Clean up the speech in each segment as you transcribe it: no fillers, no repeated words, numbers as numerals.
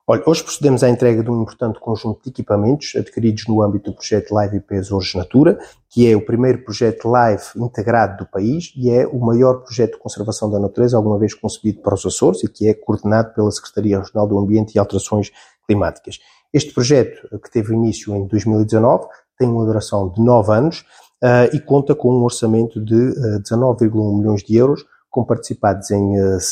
Olha, hoje procedemos à entrega de um importante conjunto de equipamentos adquiridos no âmbito do projeto Live IP Açores Natura, que é o primeiro projeto Live integrado do país e é o maior projeto de conservação da natureza alguma vez concebido para os Açores e que é coordenado pela Secretaria Regional do Ambiente e Alterações Climáticas. Este projeto, que teve início em 2019, tem uma duração de 9 anos e conta com um orçamento de 19,1 milhões de euros, com participados em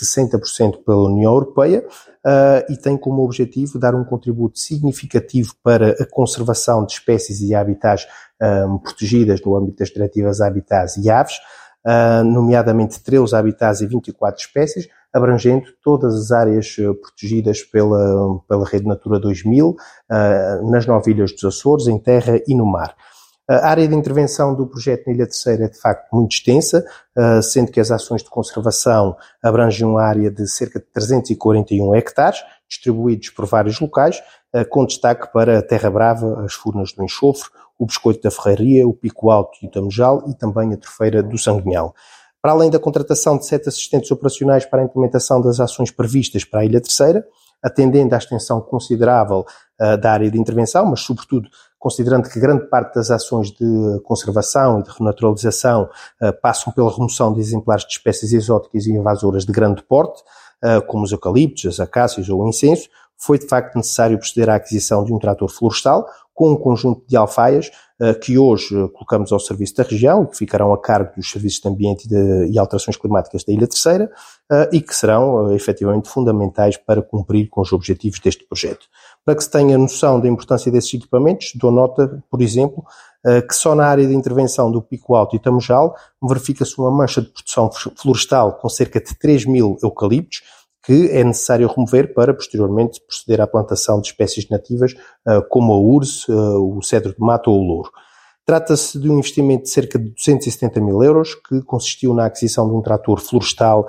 60% pela União Europeia e tem como objetivo dar um contributo significativo para a conservação de espécies e habitats protegidas no âmbito das diretivas Habitats e Aves, nomeadamente 13 habitats e 24 espécies, abrangendo todas as áreas protegidas pela Rede Natura 2000, nas 9 ilhas dos Açores, em terra e no mar. A área de intervenção do projeto na Ilha Terceira é de facto muito extensa, sendo que as ações de conservação abrangem uma área de cerca de 341 hectares, distribuídos por vários locais, com destaque para a Terra Brava, as Furnas do Enxofre, o Biscoito da Ferraria, o Pico Alto e o Tamejal e também a Trofeira do Sanguinhal. Para além da contratação de 7 assistentes operacionais para a implementação das ações previstas para a Ilha Terceira, atendendo à extensão considerável da área de intervenção, mas sobretudo considerando que grande parte das ações de conservação e de renaturalização passam pela remoção de exemplares de espécies exóticas e invasoras de grande porte, como os eucaliptos, as acácias ou o incenso, foi de facto necessário proceder à aquisição de um trator florestal com um conjunto de alfaias que hoje colocamos ao serviço da região e que ficarão a cargo dos serviços de ambiente e alterações climáticas da Ilha Terceira e que serão efetivamente fundamentais para cumprir com os objetivos deste projeto. Para que se tenha noção da importância desses equipamentos, dou nota, por exemplo, que só na área de intervenção do Pico Alto e Tamejal verifica-se uma mancha de produção florestal com cerca de 3.000 eucaliptos, que é necessário remover para, posteriormente, proceder à plantação de espécies nativas como a urze, o cedro de mata ou o louro. Trata-se de um investimento de cerca de 270 mil euros, que consistiu na aquisição de um trator florestal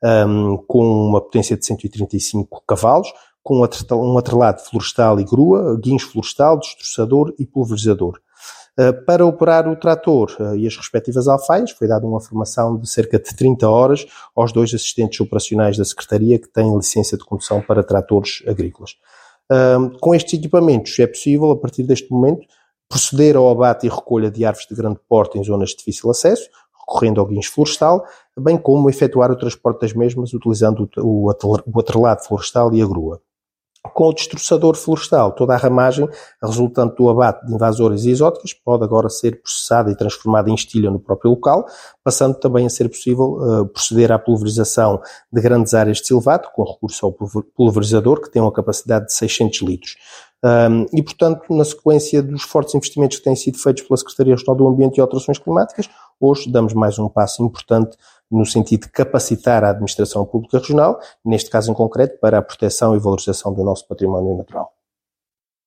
com uma potência de 135 cavalos, com um atrelado florestal e grua, guincho florestal, destroçador e pulverizador. Para operar o trator e as respectivas alfaias, foi dada uma formação de cerca de 30 horas aos 2 assistentes operacionais da Secretaria que têm licença de condução para tratores agrícolas. Com estes equipamentos é possível, a partir deste momento, proceder ao abate e recolha de árvores de grande porte em zonas de difícil acesso, recorrendo ao guincho florestal, bem como efetuar o transporte das mesmas utilizando o atrelado florestal e a grua. Com o destroçador florestal, toda a ramagem resultante do abate de invasoras e exóticas pode agora ser processada e transformada em estilha no próprio local, passando também a ser possível proceder à pulverização de grandes áreas de silvato, com recurso ao pulverizador, que tem uma capacidade de 600 litros. E, portanto, na sequência dos fortes investimentos que têm sido feitos pela Secretaria Regional do Ambiente e Alterações Climáticas, hoje damos mais um passo importante no sentido de capacitar a administração pública regional, neste caso em concreto, para a proteção e valorização do nosso património natural.